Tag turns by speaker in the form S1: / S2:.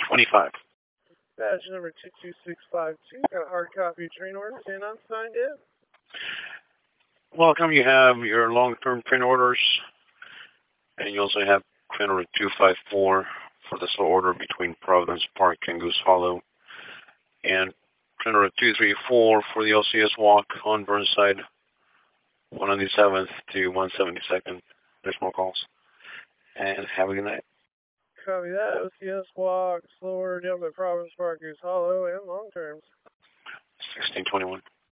S1: 25.
S2: Badge number 22652. Got a hard copy train orders and unsigned in.
S1: Welcome. You have your long-term print orders, and you also have print order 254 for the slow order between Providence Park and Goose Hollow, and print order 234 for the LCS walk on Burnside, 197th to 172nd. There's more calls. And have a good night.
S2: Copy that. OCS walk, slower down by Providence Park, Goose Hollow, and long terms.
S1: 1621.